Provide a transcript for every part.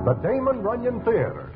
the Damon Runyon Theater.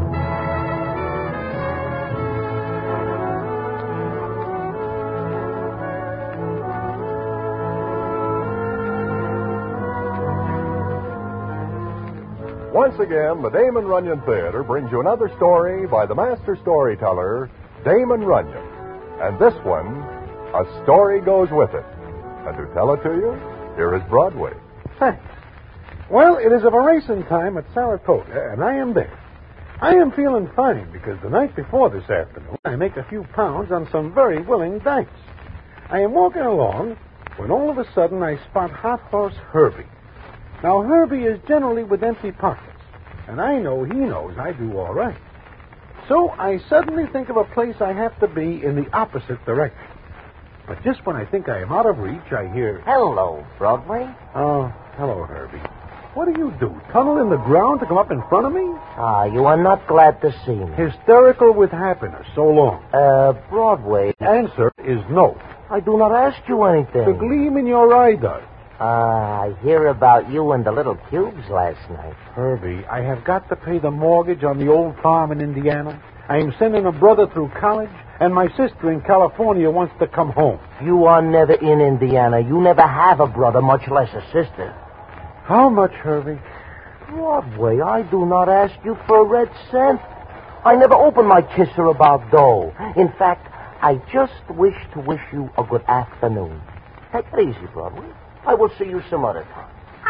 Once again, the Damon Runyon Theater brings you another story by the master storyteller, Damon Runyon. And this one, a story goes with it. And to tell it to you, here is Broadway. Thanks. Well, it is of a racing time at Saratoga, and I am there. I am feeling fine because the night before this afternoon, I make a few pounds on some very willing dice. I am walking along when all of a sudden I spot Hot Horse Herbie. Now, Herbie is generally with empty pockets, and I know he knows I do all right. So I suddenly think of a place I have to be in the opposite direction. But just when I think I am out of reach, I hear... Hello, Broadway. Oh, hello, Herbie. What do you do, tunnel in the ground to come up in front of me? You are not glad to see me. Hysterical with happiness, so long. Broadway. The answer is no. I do not ask you anything. The gleam in your eye does. I hear about you and the little cubes last night. Herbie, I have got to pay the mortgage on the old farm in Indiana. I am sending a brother through college, and my sister in California wants to come home. You are never in Indiana. You never have a brother, much less a sister. How much, Herbie? Broadway, I do not ask you for a red cent. I never open my kisser about dough. In fact, I just wish to wish you a good afternoon. Take it easy, Broadway. I will see you some other time.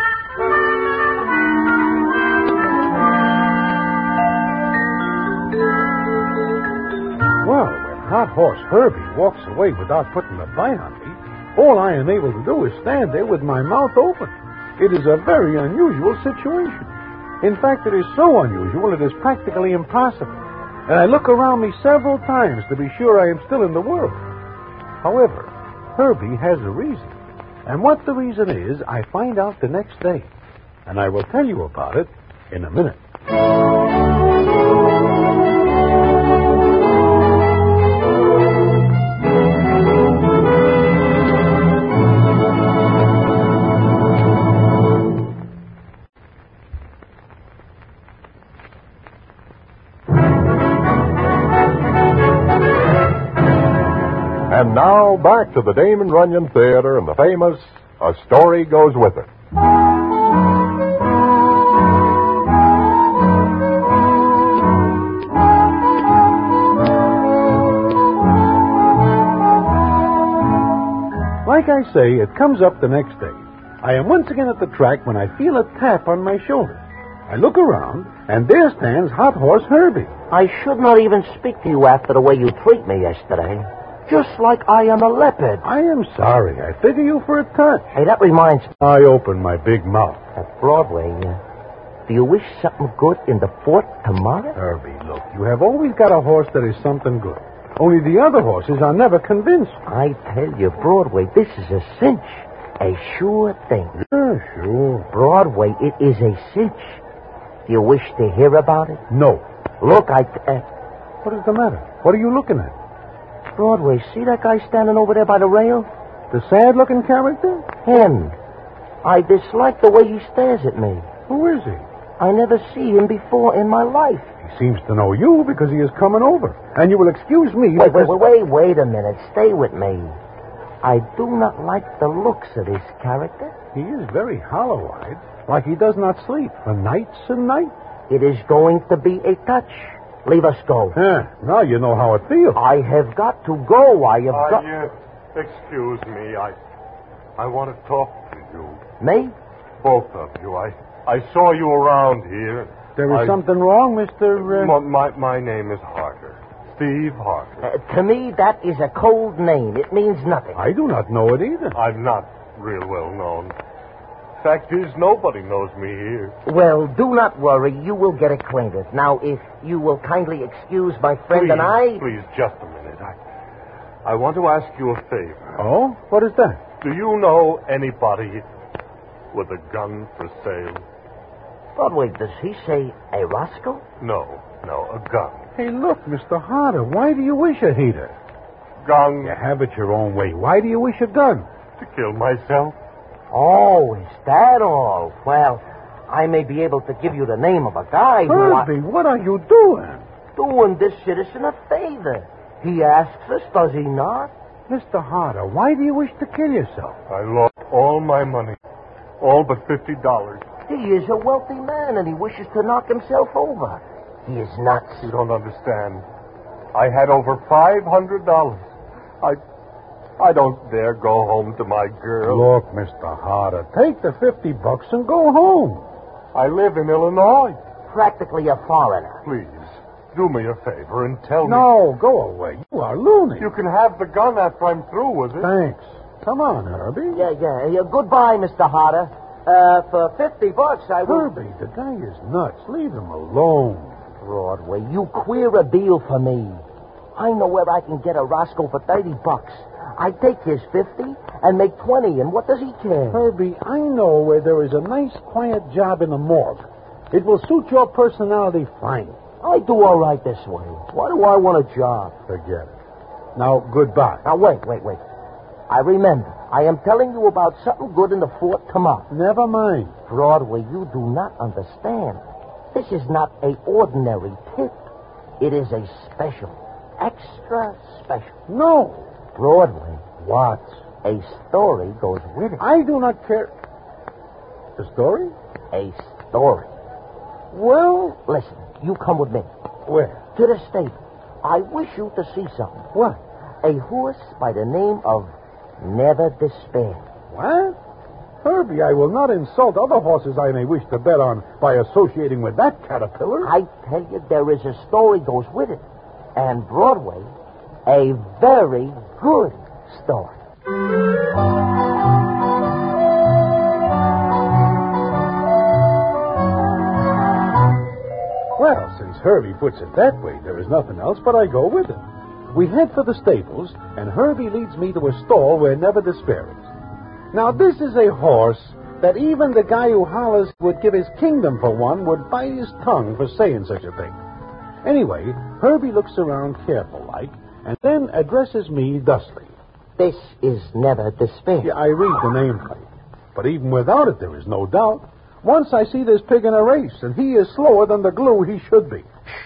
Well, when Hot Horse Herbie walks away without putting a bite on me, all I am able to do is stand there with my mouth open. It is a very unusual situation. In fact, it is so unusual it is practically impossible. And I look around me several times to be sure I am still in the world. However, Herbie has a reason. And what the reason is, I find out the next day. And I will tell you about it in a minute. And now, back to the Damon Runyon Theater and the famous A Story Goes With It. Like I say, it comes up the next day. I am once again at the track when I feel a tap on my shoulder. I look around, and there stands Hot Horse Herbie. I should not even speak to you after the way you treat me yesterday. Just like I am a leopard. I am sorry. I figure you for a touch. Hey, that reminds me. I open my big mouth. At Broadway, do you wish something good in the fort tomorrow? Herbie, look, you have always got a horse that is something good. Only the other horses are never convinced. I tell you, Broadway, this is a cinch. A sure thing. Yeah, sure. Broadway, it is a cinch. Do you wish to hear about it? No. Look, What is the matter? What are you looking at? Broadway, see that guy standing over there by the rail? The sad-looking character? Him. I dislike the way he stares at me. Who is he? I never see him before in my life. He seems to know you because he is coming over. And you will excuse me... Wait a minute. Stay with me. I do not like the looks of this character. He is very hollow-eyed, like he does not sleep for nights and nights. It is going to be a touch. Leave us go. Now you know how it feels. I have got to go. Excuse me. I want to talk to you. Me? Both of you. I saw you around here. There is something wrong, Mr. My name is Harker. Steve Harker. To me, that is a cold name. It means nothing. I do not know it either. I'm not real well known. Fact is, nobody knows me here. Well, do not worry. You will get acquainted. Now, if you will kindly excuse my friend and I... Please, just a minute. I want to ask you a favor. Oh? What is that? Do you know anybody with a gun for sale? Broadway, does he say a Roscoe? No, a gun. Hey, look, Mr. Harder, why do you wish a heater? Gun. You have it your own way. Why do you wish a gun? To kill myself. Oh, is that all? Well, I may be able to give you the name of a guy who... Herbie, what are you doing? Doing this citizen a favor. He asks us, does he not? Mr. Harder, why do you wish to kill yourself? I lost all my money. All but $50. He is a wealthy man, and he wishes to knock himself over. He is nuts. You don't understand. I had over $500. I don't dare go home to my girl. Look, Mr. Harder, take the $50 and go home. I live in Illinois. Practically a foreigner. Please, do me a favor and tell me. No, go away. You are loony. You can have the gun after I'm through with it. Thanks. Come on, Herbie. Yeah. Goodbye, Mr. Harder. For $50, I will... Herbie, the guy is nuts. Leave him alone. Broadway, you queer a deal for me. I know where I can get a Roscoe for $30. I take his 50 and make 20, and what does he care? Herbie, I know where there is a nice, quiet job in the morgue. It will suit your personality fine. I do all right this way. Why do I want a job? Forget it. Now, goodbye. Now, wait. I remember. I am telling you about something good in the fort tomorrow. Never mind. Broadway, you do not understand. This is not a ordinary tip. It is a special, extra special. No. Broadway, What? a story goes with it. I do not care. The story? A story. Well, Listen, you come with me where? to the stable. I wish you to see something. What? A horse by the name of Never Despair. What? Herbie, I will not insult other horses I may wish to bet on by associating with that caterpillar. I tell you, there is a story goes with it. And Broadway, a very good story. Well, since Herbie puts it that way, there is nothing else but I go with him. We head for the stables, and Herbie leads me to a stall where Never Despair is. Now, this is a horse that even the guy who hollers would give his kingdom for one would bite his tongue for saying such a thing. Anyway, Herbie looks around careful-like, and then addresses me thusly. This is Never Despair. Yeah, I read the nameplate. But even without it, there is no doubt. Once I see this pig in a race, and he is slower than the glue he should be.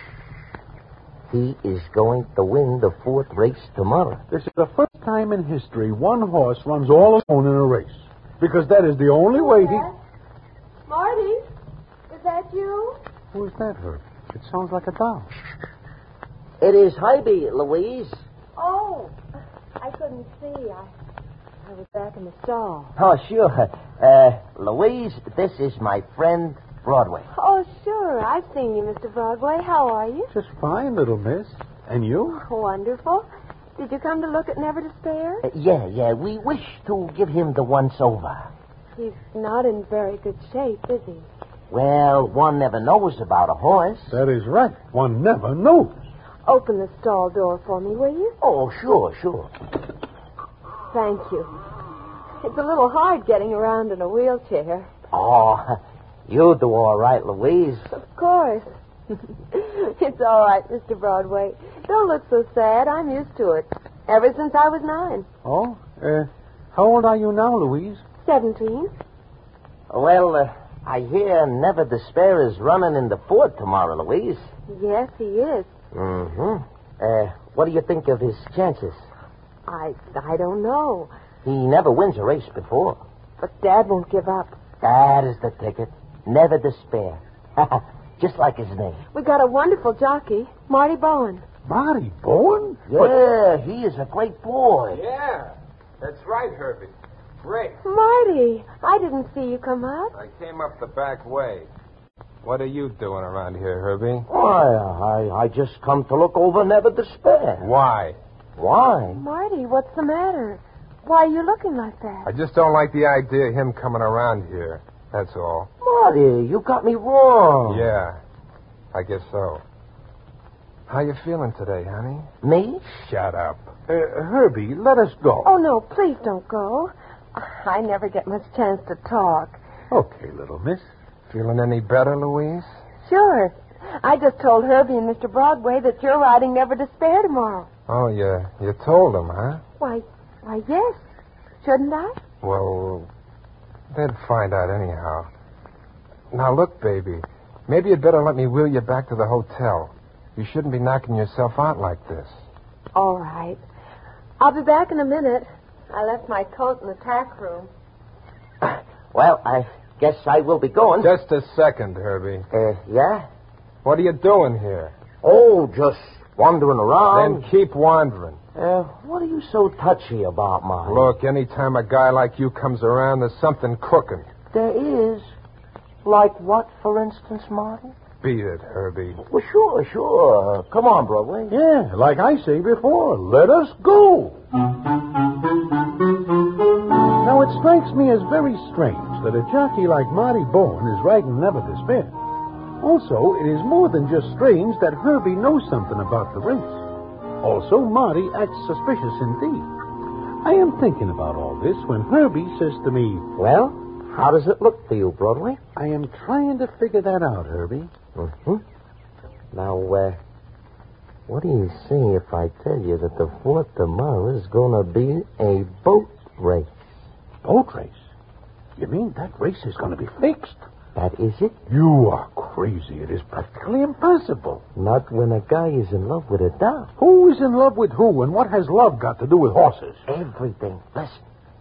He is going to win the fourth race tomorrow. This is the first time in history one horse runs all alone in a race. Because that is the only way he... Marty, is that you? Who is that, Herbie? It sounds like a doll. It is Hybe, Louise. Oh, I couldn't see. I was back in the stall. Oh, sure. Louise, this is my friend Broadway. Oh, sure. I've seen you, Mr. Broadway. How are you? Just fine, little miss. And you? Wonderful. Did you come to look at Never Despair? Yeah. We wish to give him the once-over. He's not in very good shape, is he? Well, one never knows about a horse. That is right. One never knows. Open the stall door for me, will you? Oh, sure. Thank you. It's a little hard getting around in a wheelchair. Oh, you do all right, Louise. Of course. It's all right, Mr. Broadway. Don't look so sad. I'm used to it. Ever since I was 9. Oh? How old are you now, Louise? 17. Well, I hear Never Despair is running in the fort tomorrow, Louise. Yes, he is. Mm-hmm. What do you think of his chances? I don't know. He never wins a race before. But Dad won't give up. That is the ticket. Never Despair. Just like his name. We got a wonderful jockey, Marty Bowen. Marty Bowen? Yeah, he is a great boy. Yeah, that's right, Herbie. Great. Marty, I didn't see you come up. I came up the back way. What are you doing around here, Herbie? Why, I just come to look over Never Despair. Why? Why? Marty, what's the matter? Why are you looking like that? I just don't like the idea of him coming around here. That's all. Marty, you got me wrong. Yeah, I guess so. How you feeling today, honey? Me? Shut up. Herbie, let us go. Oh, no, please don't go. I never get much chance to talk. Okay, little miss. Feeling any better, Louise? Sure. I just told Herbie and Mr. Broadway that you're riding Never Despair tomorrow. Oh, you told him, huh? Why, yes. Shouldn't I? Well, they'd find out anyhow. Now, look, baby. Maybe you'd better let me wheel you back to the hotel. You shouldn't be knocking yourself out like this. All right. I'll be back in a minute. I left my coat in the tack room. Well, I guess I will be going. Just a second, Herbie. Yeah? What are you doing here? Oh, just wandering around. Then keep wandering. What are you so touchy about, Marty? Look, anytime a guy like you comes around, there's something cooking. There is. Like what, for instance, Marty? Beat it, Herbie. Well, sure. Come on, Broadway. Yeah, like I say before, let us go. Now, it strikes me as very strange that a jockey like Marty Bowen is riding Never Despair. Also, it is more than just strange that Herbie knows something about the race. Also, Marty acts suspicious indeed. I am thinking about all this when Herbie says to me, Well, how does it look to you, Broadway? I am trying to figure that out, Herbie. Mm-hmm. Now, what do you say if I tell you that the 4th tomorrow is going to be a boat race? Boat race? You mean that race is going to be fixed? That is it? You are crazy. It is practically impossible. Not when a guy is in love with a dove. Who is in love with who, and what has love got to do with horses? Everything. Listen.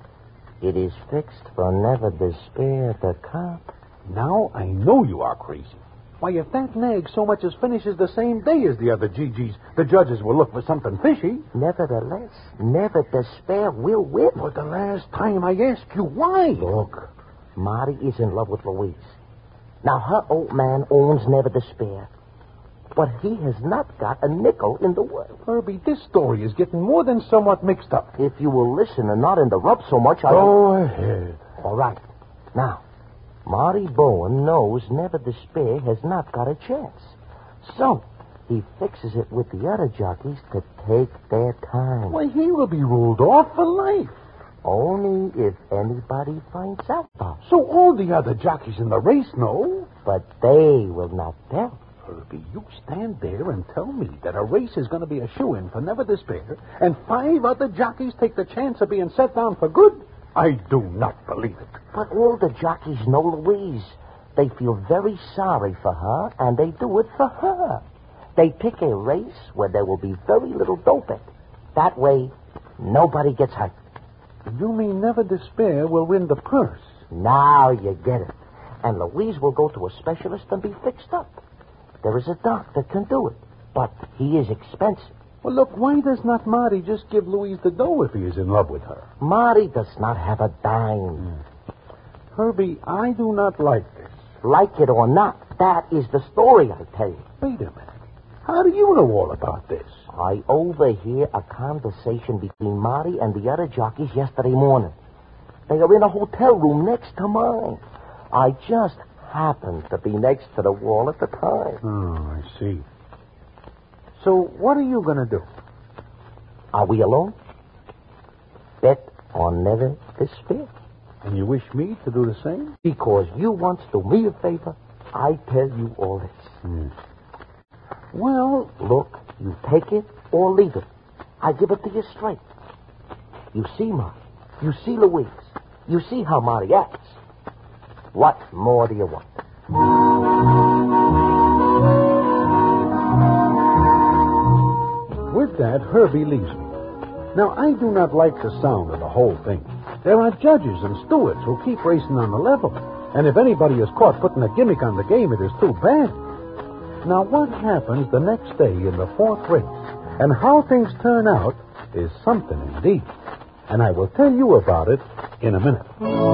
It is fixed for Never Despair at the Cup. Now I know you are crazy. Why, if that nag so much as finishes the same day as the other GGs, the judges will look for something fishy. Nevertheless, Never Despair will win. For the last time I ask you, why? Look, Marty is in love with Louise. Now, her old man owns Never Despair, but he has not got a nickel in the world. Herbie, this story is getting more than somewhat mixed up. If you will listen and not interrupt so much, Go ahead. All right. Now, Marty Bowen knows Never Despair has not got a chance. So, he fixes it with the other jockeys to take their time. Why, he will be ruled off for life. Only if anybody finds out about it. So all the other jockeys in the race know. But they will not tell. Herbie, you stand there and tell me that a race is going to be a shoo-in for Never Despair, and 5 other jockeys take the chance of being set down for good? I do not believe it. But all the jockeys know Louise. They feel very sorry for her, and they do it for her. They pick a race where there will be very little doping. That way, nobody gets hurt. You mean Never Despair will win the purse? Now you get it. And Louise will go to a specialist and be fixed up. There is a doc that can do it, but he is expensive. Well, look, why does not Marty just give Louise the dough if he is in love with her? Marty does not have a dime. Herbie, I do not like this. Like it or not, that is the story I tell you. Wait a minute. How do you know all about this? I overhear a conversation between Marty and the other jockeys yesterday morning. They are in a hotel room next to mine. I just happened to be next to the wall at the time. Oh, I see. So what are you going to do? Are we alone? Bet on Never Despair. And you wish me to do the same? Because you once do me a favor, I tell you all this. Well, look, you take it or leave it. I give it to you straight. You see Marty. You see Louise. You see how Marty acts. What more do you want? With that, Herbie leaves me. Now, I do not like the sound of the whole thing. There are judges and stewards who keep racing on the level. And if anybody is caught putting a gimmick on the game, it is too bad. Now, what happens the next day in the 4th race and how things turn out is something indeed. And I will tell you about it in a minute.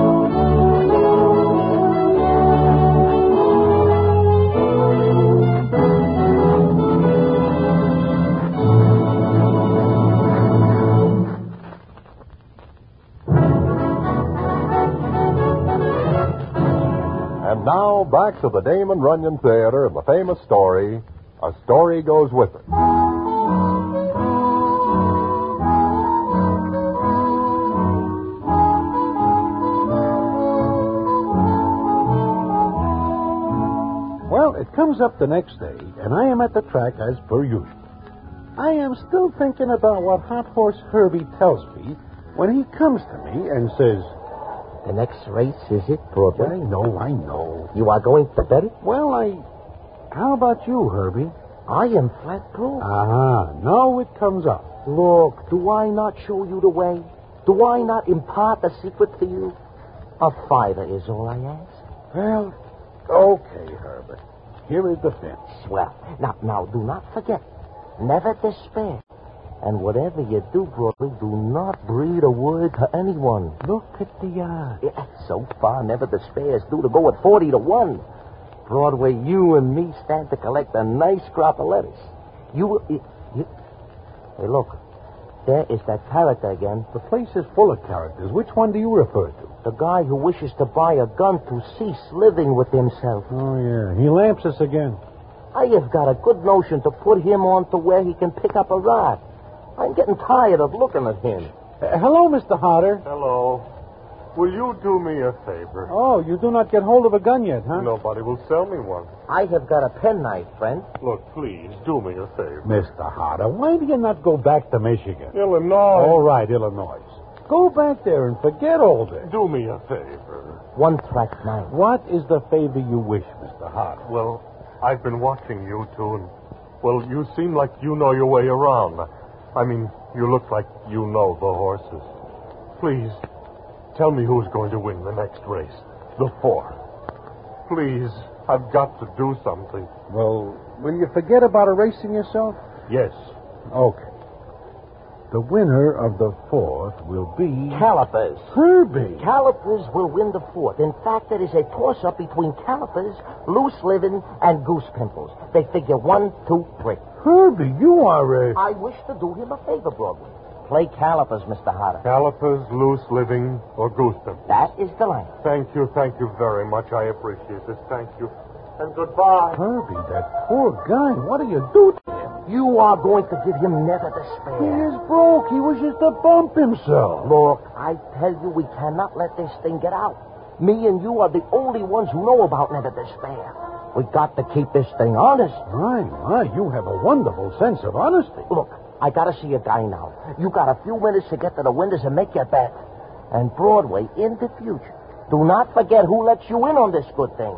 And now, back to the Damon Runyon Theater and the famous story, A Story Goes With It. Well, it comes up the next day, and I am at the track as per usual. I am still thinking about what Hot Horse Herbie tells me when he comes to me and says, The next race, is it, Broadway? I know. You are going to bet it? Well, How about you, Herbie? I am flat broke. Now it comes up. Look, do I not show you the way? Do I not impart the secret to you? A $5 is all I ask. Well, okay, Herbert. Here is the fence. Swell. Now, do not forget. Never despair. And whatever you do, Broadway, do not breathe a word to anyone. Look at the odds. Yeah, so far, never despair is due to go at 40-1. Broadway, you and me stand to collect a nice crop of lettuce. Hey, look. There is that character again. The place is full of characters. Which one do you refer to? The guy who wishes to buy a gun to cease living with himself. Oh, yeah. He lamps us again. I have got a good notion to put him on to where he can pick up a rod. I'm getting tired of looking at him. Hello, Mr. Hodder. Hello. Will you do me a favor? Oh, you do not get hold of a gun yet, huh? Nobody will sell me one. I have got a penknife, friend. Look, please, do me a favor. Mr. Hodder, why do you not go back to Michigan? Illinois. All right, Illinois. Go back there and forget all this. Do me a favor. One-track knife. What is the favor you wish, Mr. Hodder? Well, I've been watching you two, and, well, you seem like you know your way around. I mean, you look like you know the horses. Please, tell me who's going to win the next race. The 4. Please, I've got to do something. Well, will you forget about erasing yourself? Yes. Okay. The winner of the 4th will be... Calipers. Herbie. Calipers will win the 4th. In fact, it is a toss-up between Calipers, Loose Living, and Goose Pimples. They figure 1, 2, 3. Herbie, you are a... I wish to do him a favor, Broadway. Play Calipers, Mr. Hodder. Calipers, Loose Living, or Goose Pimples. That is the line. Thank you very much. I appreciate this. Thank you. And goodbye. Herbie, that poor guy. What do you do to him? You are going to give him never He despair. is broke. He wishes to bump himself. Look, I tell you, we cannot let this thing get out. Me and you are the only ones who know about never despair. We got to keep this thing honest. My, you have a wonderful sense of honesty. Look, I got to see a guy now. You got a few minutes to get to the windows and make your bet. And Broadway, in the future, do not forget who lets you in on this good thing.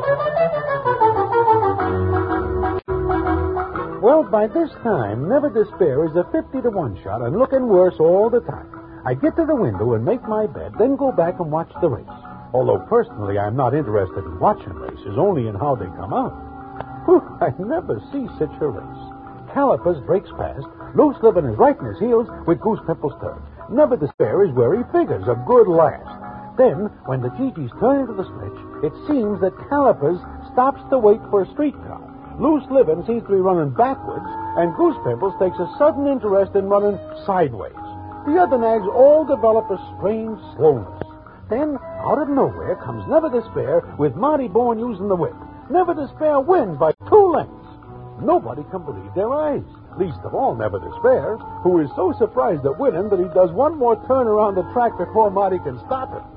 Well, by this time, Never Despair is a 50-1 shot and looking worse all the time. I get to the window and make my bet, then go back and watch the race. Although personally I'm not interested in watching races, only in how they come out. Whew, I never see such a race. Calipers breaks past, Loose Living is right in his heels with Goose Pimples third. Never Despair is where he figures, a good last. Then, when the GGs turn into the stretch, it seems that Calipers stops to wait for a streetcar. Loose Living seems to be running backwards, and Goose Pimples takes a sudden interest in running sideways. The other nags all develop a strange slowness. Then, out of nowhere, comes Never Despair with Marty Bourne using the whip. Never Despair wins by 2 lengths. Nobody can believe their eyes. Least of all, Never Despair, who is so surprised at winning that he does one more turn around the track before Marty can stop him.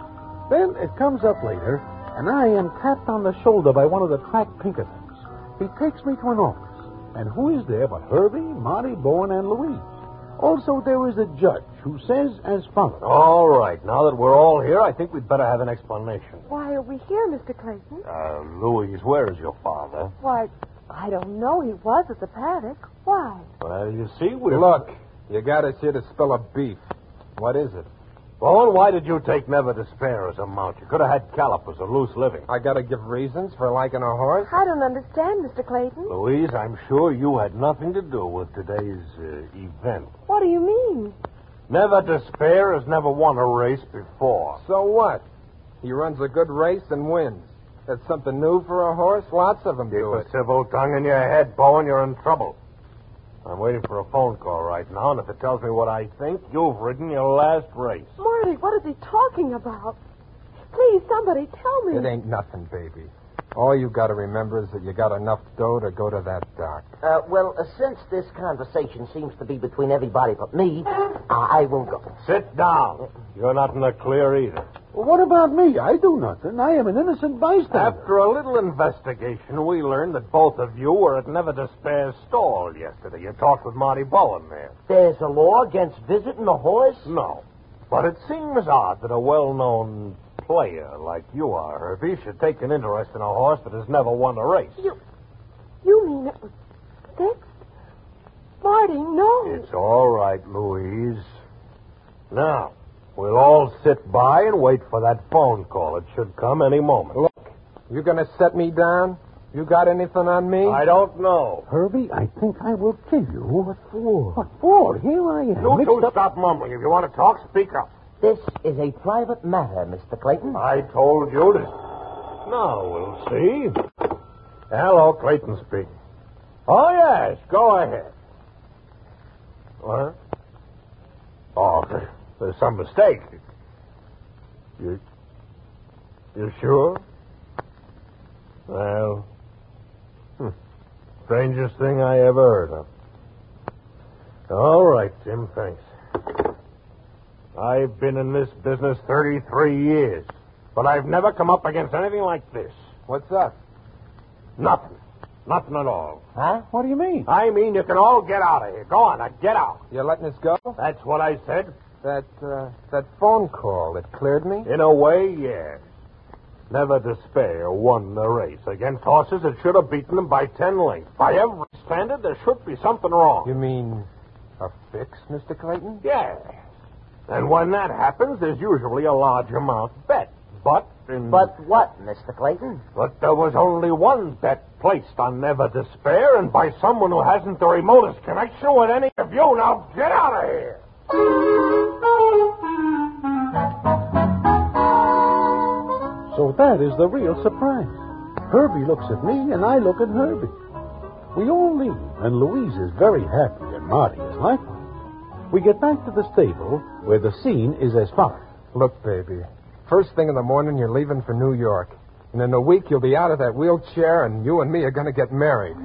Then it comes up later, and I am tapped on the shoulder by one of the track Pinkertons. He takes me to an office, and who is there but Herbie, Marty Bourne, and Louise? Also, there is a judge who says as follows. All right. Now that we're all here, I think we'd better have an explanation. Why are we here, Mr. Clayton? Louise, where is your father? Why, I don't know. He was at the paddock. Why? Well, you see, we're... Look, you got us here to spill a beef. What is it? Bowen, why did you take Never Despair as a mount? You could have had Calipers or Loose Living. I got to give reasons for liking a horse? I don't understand, Mr. Clayton. Louise, I'm sure you had nothing to do with today's event. What do you mean? Never Despair has never won a race before. So what? He runs a good race and wins. That's something new for a horse. Lots of them Keep do a it. civil tongue in your head, Bowen. You're in trouble. I'm waiting for a phone call right now, and if it tells me what I think, you've ridden your last race. Marty, what is he talking about? Please, somebody tell me. It ain't nothing, baby. All you got to remember is that you got enough dough to go to that dock. Since this conversation seems to be between everybody but me, I will go. Sit down. You're not in the clear either. Well, what about me? I do nothing. I am an innocent bystander. After a little investigation, we learned that both of you were at Never Despair's stall yesterday. You talked with Marty Bowen there. There's a law against visiting a horse? No. But it seems odd that a well-known player like you are, Herbie, should take an interest in a horse that has never won a race. You mean it was fixed? Marty, no. It's all right, Louise. Now, we'll all sit by and wait for that phone call. It should come any moment. Look, you going to set me down? You got anything on me? I don't know. Herbie, I think I will kill you. What for? What for? Here I am. You mixed two up- stop mumbling. If you want to talk, speak up. This is a private matter, Mr. Clayton. I told you to. Now we'll see. Hello, Clayton speaking. Oh, yes, go ahead. What? Oh, there's some mistake. You sure? Well, strangest thing I ever heard of. All right, Jim, thanks. I've been in this business 33 years, but I've never come up against anything like this. What's up? Nothing. Nothing at all. Huh? What do you mean? I mean, you can all get out of here. Go on, now, get out. You letting us go? That's what I said. That phone call, it cleared me? In a way, yes. Never Despair won the race. Against horses that should have beaten them by 10 lengths. By every standard, there should be something wrong. You mean a fix, Mr. Clayton? Yes. And when that happens, there's usually a large amount bet. But what, Mr. Clayton? But there was only one bet placed on Never Despair, and by someone who hasn't the remotest connection with any of you. Now get out of here. So that is the real surprise. Herbie looks at me, and I look at Herbie. We all leave, and Louise is very happy, and Marty is likewise. We get back to the stable, where the scene is as follows. Look, baby, first thing in the morning, you're leaving for New York. And in a week, you'll be out of that wheelchair, and you and me are going to get married.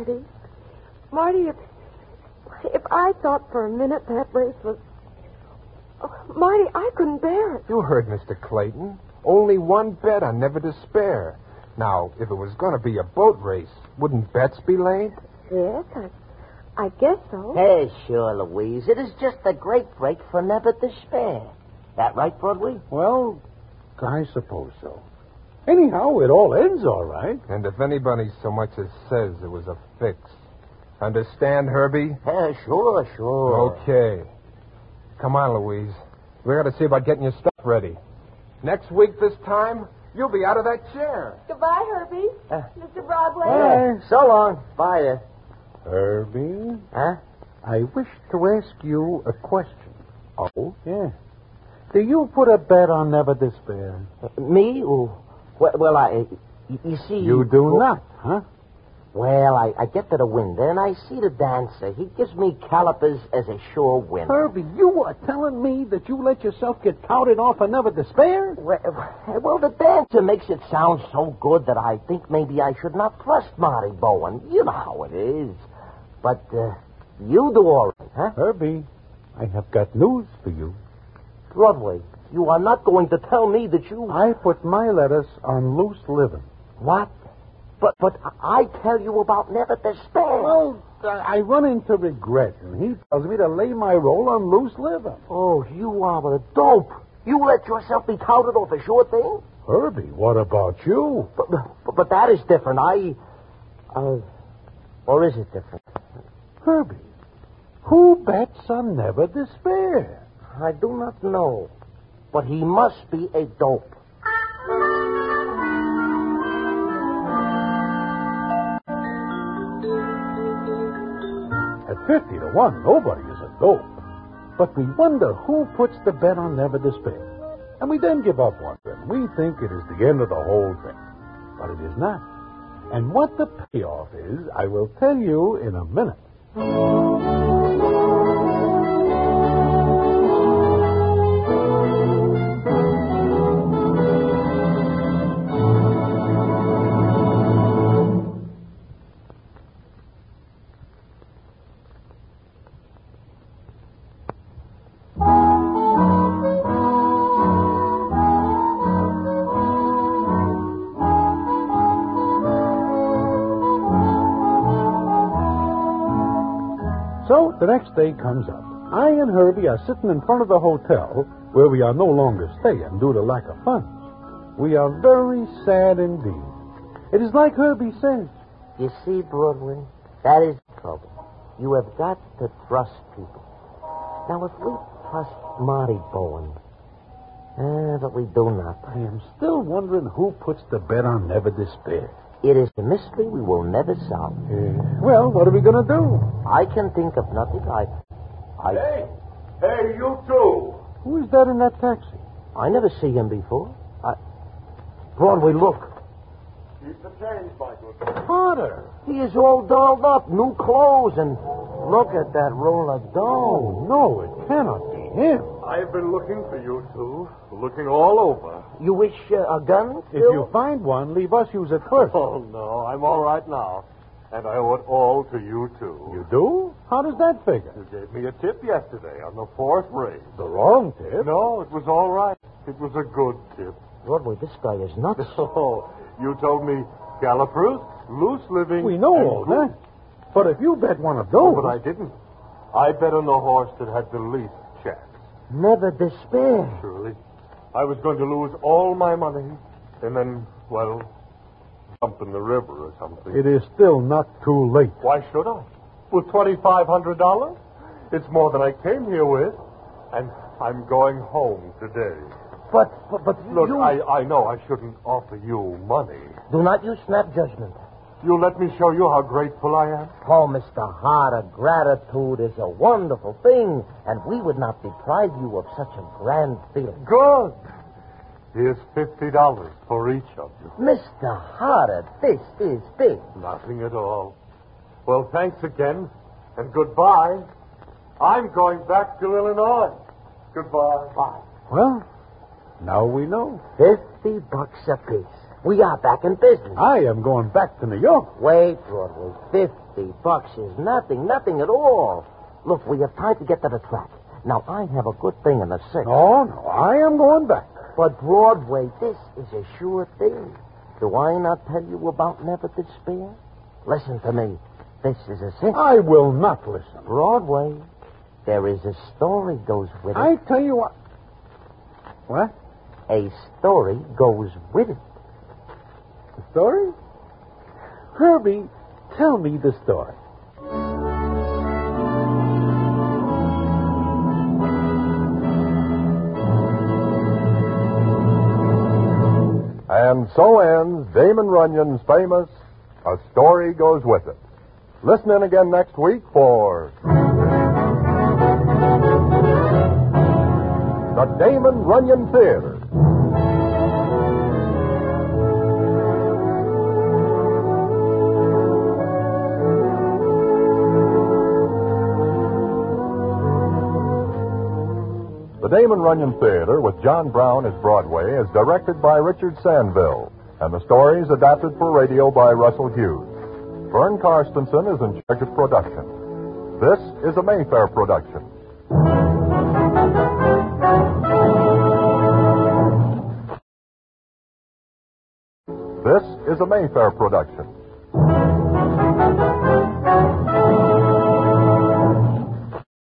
Marty, if I thought for a minute that race was... Oh, Marty, I couldn't bear it. You heard Mr. Clayton. Only one bet on Never Despair. Now, if it was going to be a boat race, wouldn't bets be laid? Yes, I guess so. Hey, sure, Louise. It is just a great break for Never Despair. That right, Broadway? Well, I suppose so. Anyhow, it all ends all right. And if anybody so much as says it was a fix. Understand, Herbie? Yeah, sure. Okay. Come on, Louise. We got to see about getting your stuff ready. Next week this time, you'll be out of that chair. Goodbye, Herbie. Mr. Broadway. So long. Bye. Herbie? Huh? I wish to ask you a question. Oh? Yeah. Do you put a bet on Never Despair? Me? Well, you see... You do not, huh? Well, I get to the window, and I see the dancer. He gives me calipers as a sure win. Herbie, you are telling me that you let yourself get touted off of Never Despair? Well, the dancer makes it sound so good that I think maybe I should not trust Marty Bowen. You know how it is. But you do all right, huh? Herbie, I have got news for you. Broadway, you are not going to tell me that you... I put my lettuce on loose living. What? But I tell you about Never Despair. Well, I run into regret, and he tells me to lay my roll on loose living. Oh, you are a dope. You let yourself be touted off a sure thing? Herbie, what about you? But that is different. Or is it different? Herbie, who bets on Never Despair? I do not know. But he must be a dope. At 50 to 1, nobody is a dope. But we wonder who puts the bet on Never Despair. And we then give up wondering. We think it is the end of the whole thing. But it is not. And what the payoff is, I will tell you in a minute. So the next day comes up. I and Herbie are sitting in front of the hotel where we are no longer staying due to lack of funds. We are very sad indeed. It is like Herbie says. You see, Broadway, that is the trouble. You have got to trust people. Now, if we trust Marty Bowen, but we do not. I am still wondering who puts the bet on Never Despair. It is a mystery we will never solve. Well, what are we going to do? I can think of nothing. Hey, you two. Who is that in that taxi? I never see him before. Broadway, look. Keep the change, Michael. Potter. He is all dolled up, new clothes, and look at that roll of dough. Oh, no, it cannot be him. I've been looking for you two. Looking all over. You wish a gun? If you find one, leave us use it first. Oh, no. I'm all right now. And I owe it all to you two. You do? How does that figure? You gave me a tip yesterday on the fourth race. The wrong tip. No, it was all right. It was a good tip. Broadway, this guy is nuts. Oh, you told me gallopers, loose living. We know and all good. that. But if you bet one of Oh, those... but I didn't. I bet on the horse that had the least chance. Never despair. Surely. I was going to lose all my money and then, well, jump in the river or something. It is still not too late. Why should I? With $2,500? It's more than I came here with. And I'm going home today. But Look, you... I know I shouldn't offer you money. Do not use snap judgment. You let me show you how grateful I am? Oh, Mr. Harder, gratitude is a wonderful thing, and we would not deprive you of such a grand feeling. Good. Here's $50 for each of you. Mr. Harder, this is big. Nothing at all. Well, thanks again, and goodbye. I'm going back to Illinois. Goodbye. Bye. Well, now we know. $50 apiece. We are back in business. I am going back to New York. Wait, Broadway. $50 is nothing at all. Look, we have time to get to the track. Now, I have a good thing in the sixth. No, I am going back. But, Broadway, this is a sure thing. Do I not tell you about Never Despair? Listen to me. This is a secret. I will not listen. Broadway, there is a story goes with it. I tell you what. What? A story goes with it. The story? Herbie, tell me the story. And so ends Damon Runyon's famous A Story Goes With It. Listen in again next week for the Damon Runyon Theater. The Damon Runyon Theater with John Brown as Broadway is directed by Richard Sandville, and the story is adapted for radio by Russell Hughes. Vern Karstensen is in charge of production. This is a Mayfair production. This is a Mayfair production.